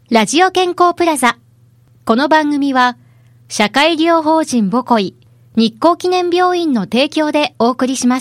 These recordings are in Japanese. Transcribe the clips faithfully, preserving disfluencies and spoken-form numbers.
ラジオ健康プラザ。この番組は社会医療法人ボコイ日光記念病院の提供でお送りします。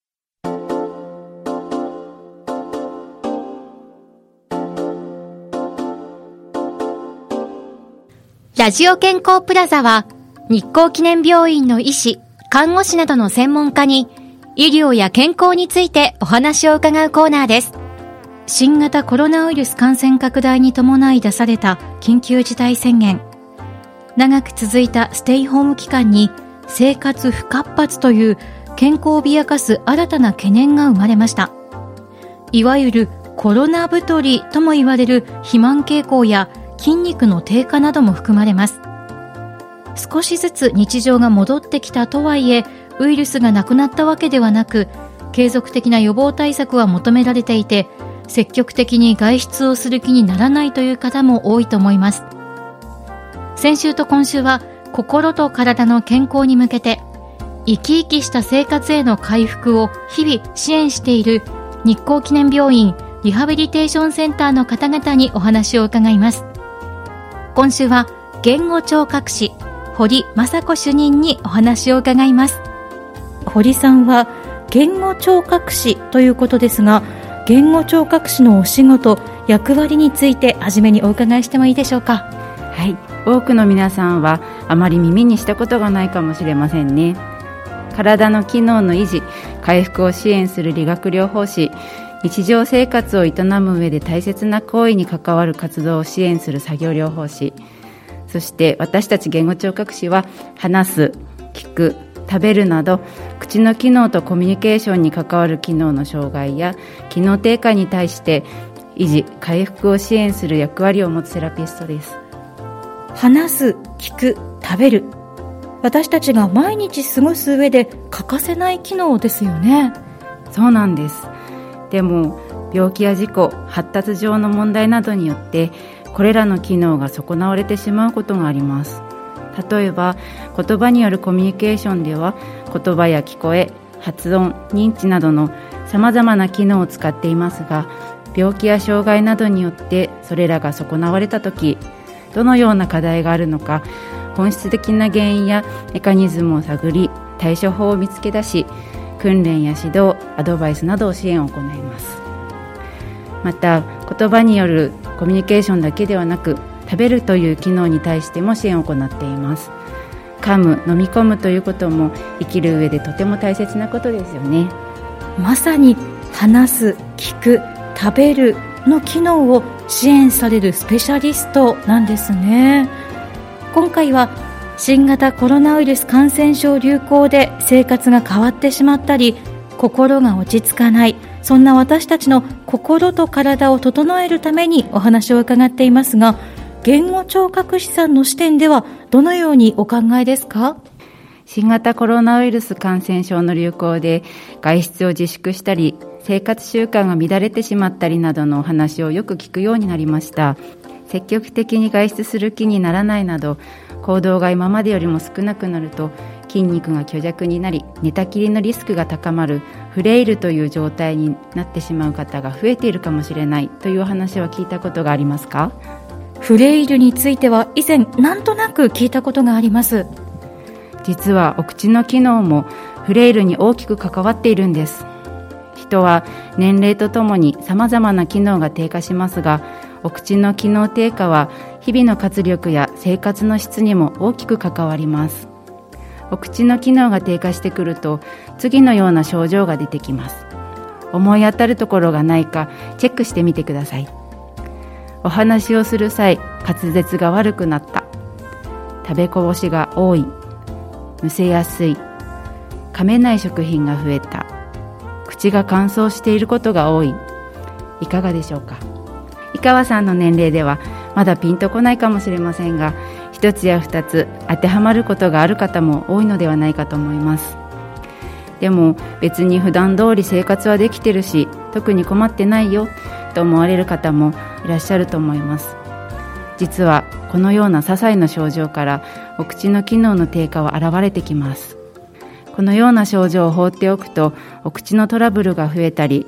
ラジオ健康プラザは日光記念病院の医師、看護師などの専門家に医療や健康についてお話を伺うコーナーです。新型コロナウイルス感染拡大に伴い出された緊急事態宣言。長く続いたステイホーム期間に生活不活発という健康を脅かす新たな懸念が生まれました。いわゆるコロナ太りとも言われる肥満傾向や筋肉の低下なども含まれます。少しずつ日常が戻ってきたとはいえ、ウイルスがなくなったわけではなく、継続的な予防対策は求められていて、積極的に外出をする気にならないという方も多いと思います。先週と今週は心と体の健康に向けて生き生きした生活への回復を日々支援している日光記念病院リハビリテーションセンターの方々にお話を伺います。今週は言語聴覚士堀雅子主任にお話を伺います。堀さんは言語聴覚士ということですが、言語聴覚士のお仕事、役割について初めにお伺いしてもいいでしょうか。 はい、多くの皆さんはあまり耳にしたことがないかもしれませんね。体の機能の維持、回復を支援する理学療法士、日常生活を営む上で大切な行為に関わる活動を支援する作業療法士、そして私たち言語聴覚士は話す、聞く、食べるなど口の機能とコミュニケーションに関わる機能の障害や機能低下に対して維持・回復を支援する役割を持つセラピストです。 話す、聞く、食べる、私たちが毎日過ごす上で欠かせない機能ですよね。 そうなんです。でも病気や事故、発達上の問題などによってこれらの機能が損なわれてしまうことがあります。例えば言葉によるコミュニケーションでは言葉や聞こえ、発音、認知などのさまざまな機能を使っていますが、病気や障害などによってそれらが損なわれたとき、どのような課題があるのか、本質的な原因やメカニズムを探り、対処法を見つけ出し、訓練や指導、アドバイスなどを支援を行います。また言葉によるコミュニケーションだけではなく、食べるという機能に対しても支援を行っています。噛む、飲み込むということも生きる上でとても大切なことですよね。 まさに話す、聞く、食べるの機能を支援されるスペシャリストなんですね。今回は新型コロナウイルス感染症流行で生活が変わってしまったり、心が落ち着かない、そんな私たちの心と体を整えるためにお話を伺っていますが、言語聴覚士さんの視点ではどのようにお考えですか？ 新型コロナウイルス感染症の流行で外出を自粛したり、生活習慣が乱れてしまったりなどのお話をよく聞くようになりました。積極的に外出する気にならないなど、行動が今までよりも少なくなると筋肉が虚弱になり、寝たきりのリスクが高まるフレイルという状態になってしまう方が増えているかもしれないというお話は聞いたことがありますか？ フレイルについては以前なんとなく聞いたことがあります。 実はお口の機能もフレイルに大きく関わっているんです。人は年齢とともにさまざまな機能が低下しますが、お口の機能低下は日々の活力や生活の質にも大きく関わります。お口の機能が低下してくると次のような症状が出てきます。思い当たるところがないかチェックしてみてください。お話をする際、滑舌が悪くなった、食べこぼしが多い、むせやすい、噛めない食品が増えた、口が乾燥していることが多い、いかがでしょうか？井川さんの年齢ではまだピンとこないかもしれませんが、一つや二つ当てはまることがある方も多いのではないかと思います。でも別に普段通り生活はできてるし、特に困ってないよと思われる方もいらっしゃると思います。実はこのような些細な症状からお口の機能の低下は現れてきます。このような症状を放っておくと、お口のトラブルが増えたり、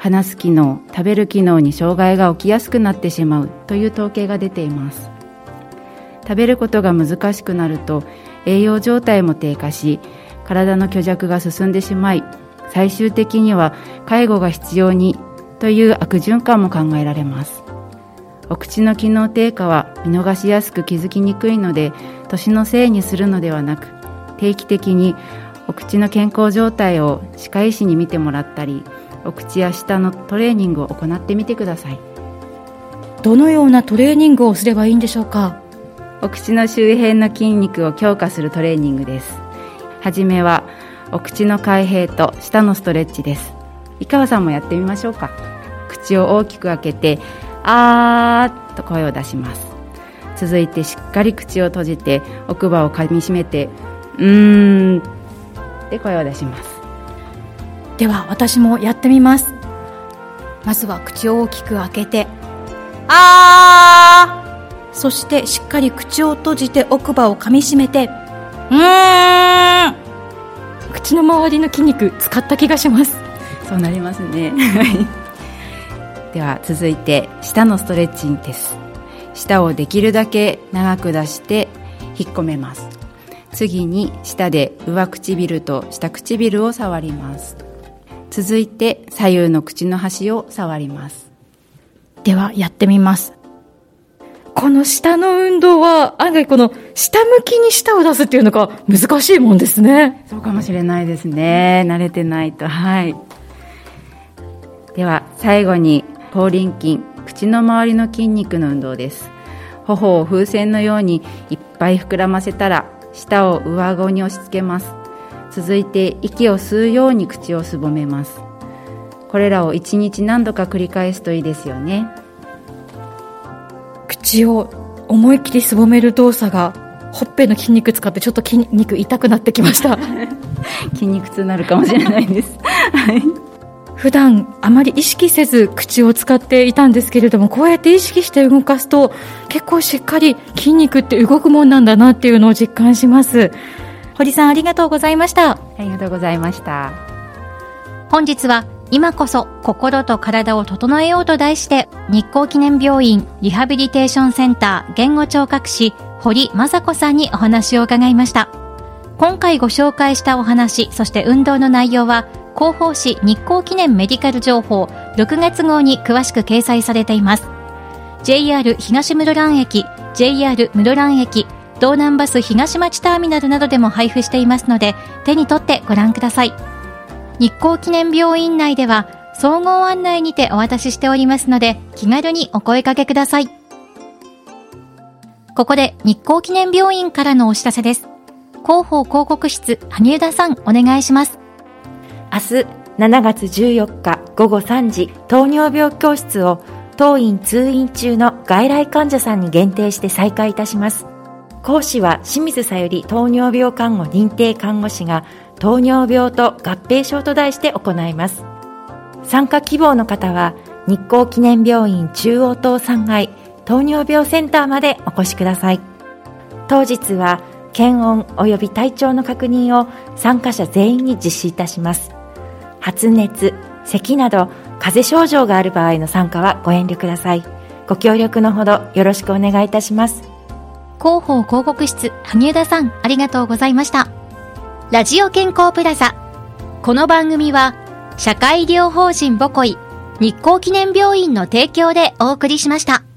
話す機能、食べる機能に障害が起きやすくなってしまうという統計が出ています。食べることが難しくなると栄養状態も低下し、体の虚弱が進んでしまい、最終的には介護が必要にという悪循環も考えられます。お口の機能低下は見逃しやすく気づきにくいので、年のせいにするのではなく、定期的にお口の健康状態を歯科医師に見てもらったり、お口や舌のトレーニングを行ってみてください。 どのようなトレーニングをすればいいんでしょうか？ お口の周辺の筋肉を強化するトレーニングです。はじめはお口の開閉と舌のストレッチです。井川さんもやってみましょうか。口を大きく開けてあーっと声を出します。続いてしっかり口を閉じて奥歯を噛みしめてうーんって声を出します。 では私もやってみます。まずは口を大きく開けてあー、そしてしっかり口を閉じて奥歯を噛みしめてうーん。口の周りの筋肉使った気がします。 そうなりますねでは続いて舌のストレッチです。舌をできるだけ長く出して引っ込めます。次に舌で上唇と下唇を触ります。続いて左右の口の端を触ります。 ではやってみます。この舌の運動は案外この下向きに舌を出すっていうのが難しいもんですね。 そうかもしれないですね。慣れてないと。はい。では最後に口輪筋、口の周りの筋肉の運動です。頬を風船のようにいっぱい膨らませたら舌を上顎に押し付けます。続いて息を吸うように口をすぼめます。これらをいちにち何度か繰り返すといいですよね。 口を思いっきりすぼめる動作がほっぺの筋肉使ってちょっと筋肉痛くなってきました筋肉痛になるかもしれないです普段あまり意識せず口を使っていたんですけれども、こうやって意識して動かすと結構しっかり筋肉って動くもんなんだなっていうのを実感します。堀さん、ありがとうございました。 ありがとうございました。 本日は今こそ心と体を整えようと題して、日光記念病院リハビリテーションセンター言語聴覚士堀雅子さんにお話を伺いました。今回ご紹介したお話、そして運動の内容は広報誌日光記念メディカル情報ろくがつ号に詳しく掲載されています。 ジェイアール 東室蘭駅、 ジェイアール 室蘭駅、道南バス東町ターミナルなどでも配布していますので、手に取ってご覧ください。日光記念病院内では総合案内にてお渡ししておりますので、気軽にお声掛けください。ここで日光記念病院からのお知らせです。広報広告室、萩生田さん、お願いします。 明日しちがつじゅうよっかごごさんじ、糖尿病教室を当院通院中の外来患者さんに限定して再開いたします。講師は清水さゆり糖尿病看護認定看護師が糖尿病と合併症と題して行います。参加希望の方は日光記念病院中央棟さんがい糖尿病センターまでお越しください。当日は検温及び体調の確認を参加者全員に実施いたします。発熱、咳など風邪症状がある場合の参加はご遠慮ください。ご協力のほどよろしくお願いいたします。 広報広告室、萩生田さん、ありがとうございました。ラジオ健康プラザ。この番組は社会医療法人ボコイ日光記念病院の提供でお送りしました。